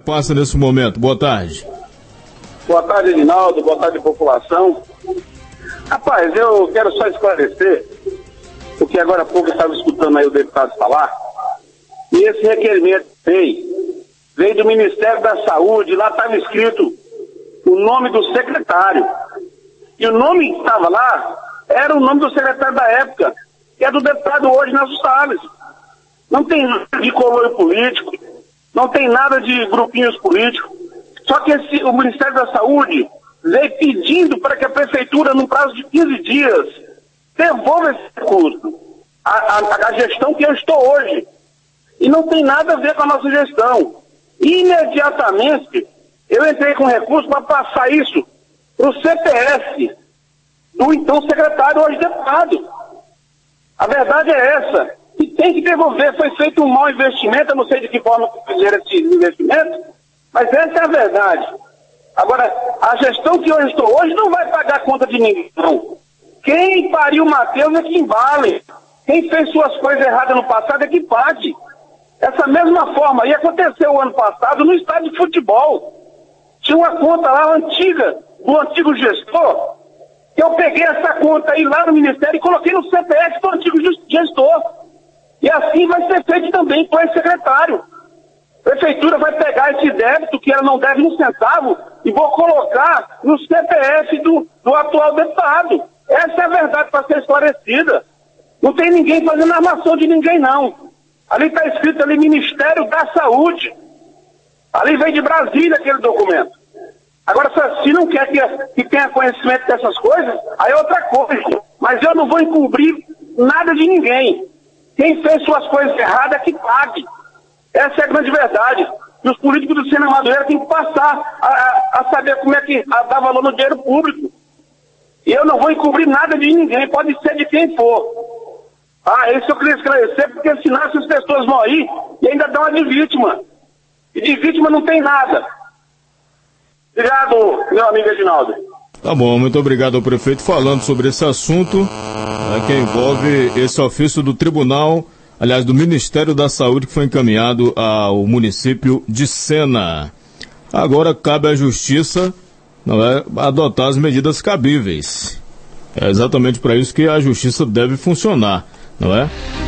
passa nesse momento? Boa tarde. Boa tarde, Edinaldo. Boa tarde, população. Rapaz, eu quero só esclarecer, porque agora há pouco eu estava escutando aí o deputado falar, e esse requerimento veio do Ministério da Saúde, lá estava escrito o nome do secretário. E o nome que estava lá era o nome do secretário da época, que é do deputado hoje, Nelson Salles. Não tem nada de coloio político, não tem nada de grupinhos políticos. Só que o Ministério da Saúde veio pedindo para que a Prefeitura, no prazo de 15 dias, devolva esse recurso. A gestão que eu estou hoje. E não tem nada a ver com a nossa gestão. Imediatamente, eu entrei com recurso para passar isso para o CPF do então secretário, hoje deputado. A verdade é essa. E tem que devolver. Foi feito um mau investimento, eu não sei de que forma fizeram esse investimento, mas essa é a verdade. Agora, a gestão que eu estou hoje não vai pagar conta de ninguém, não. Quem pariu o Matheus é que embale. Quem fez suas coisas erradas no passado é que pague. Essa mesma forma aí aconteceu o ano passado no estádio de futebol. Tinha uma conta lá antiga, do antigo gestor, que eu peguei essa conta aí lá no Ministério e coloquei no CPF do antigo gestor. E assim vai ser feito também com esse secretário. A Prefeitura vai pegar esse débito, que ela não deve um centavo, e vou colocar no CPF do atual deputado. Essa é a verdade para ser esclarecida. Não tem ninguém fazendo armação de ninguém, não. Ali está escrito ali Ministério da Saúde. Ali vem de Brasília aquele documento. Agora, se não quer que tenha conhecimento dessas coisas, aí é outra coisa. Mas eu não vou encobrir nada de ninguém. Quem fez suas coisas erradas é que pague. Essa é a grande verdade. E os políticos do Sena Madureira têm que passar a saber como é que dá valor no dinheiro público. E eu não vou encobrir nada de ninguém, pode ser de quem for. Isso eu queria esclarecer, porque senão essas pessoas vão aí e ainda dão uma de vítima. E de vítima não tem nada. Obrigado, meu amigo Edinaldo. Tá bom, muito obrigado ao prefeito falando sobre esse assunto, que envolve esse ofício do Tribunal, aliás, do Ministério da Saúde, que foi encaminhado ao município de Sena. Agora cabe à Justiça adotar as medidas cabíveis. É exatamente para isso que a Justiça deve funcionar, não é?